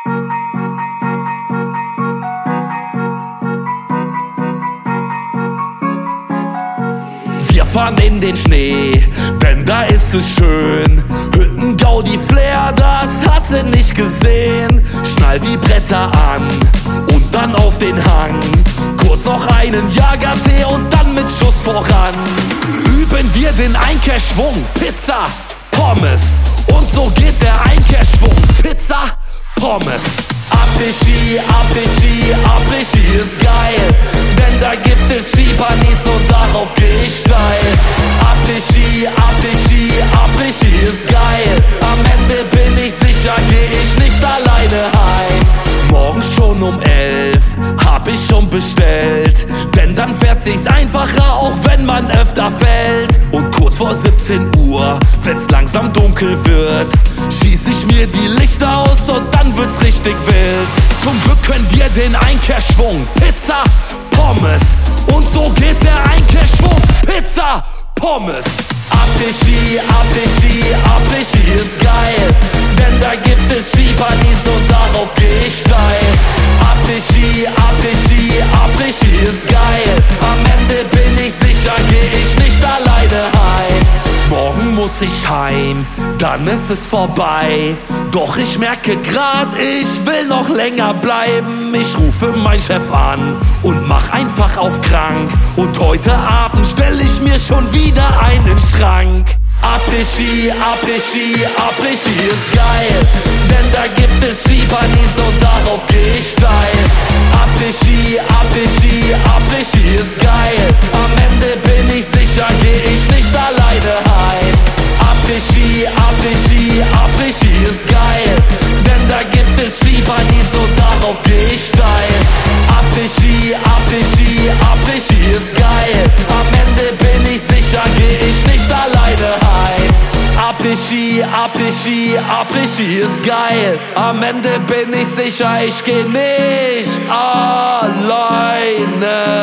Wir fahren in den Schnee, denn da ist es schön. Hütten, Gaudi, Flair, das hast du nicht gesehen. Schnall die Bretter an und dann auf den Hang. Kurz noch einen Jagertee und dann mit Schuss voran. Üben wir den Einkehrschwung, Pizza, Pommes. Und so geht der Einkehrschwung, Pizza, Pommes. Après-Ski, Après-Ski, Après-Ski ist geil, denn da gibt es Skipanis und darauf geh ich steil. Après-Ski, Après-Ski, Après-Ski ist geil, am Ende bin ich sicher, geh ich nicht alleine heim. Morgen schon um 11 hab ich schon bestellt, denn dann fährt sich's einfacher, auch wenn man öfter fällt. Und kurz vor 17 Uhr, wenn's langsam dunkel wird, schieß ich mir die Lichter aus und dann wird's richtig wild. Zum Glück können wir den Einkehrschwung, Pizza, Pommes. Und so geht der Einkehrschwung, Pizza, Pommes. Après-Ski, Après-Ski, Après-Ski ist geil, denn da gibt es Skipanis und darauf geh ich steil. Après-Ski, Après-Ski, Après-Ski ist geil, am Ende bin ich sicher, geh ich nicht alleine heim. Morgen muss ich heim, dann ist es vorbei. Doch ich merke grad, ich will noch länger bleiben. Ich rufe meinen Chef an und mach einfach auf krank. Und heute Abend stell ich mir schon wieder einen Schrank. Après-Ski, Après-Ski, Après-Ski ist geil, denn da gibt es Skipanis und darauf geh ich steil. Après-Ski, Après-Ski, Après-Ski ist geil, am Ende bin ich sicher, geh ich nicht alleine heim. Après-Ski, Après-Ski, Après-Ski ist geil, denn da gibt es Skipanis und darauf geh ich steil. Après-Ski, Après-Ski, Après-Ski ist geil, am Ende bin ich sicher, geh ich nicht alleine heim. Après-Ski, Après-Ski, Après-Ski ist geil, am Ende bin ich sicher, ich geh nicht alleine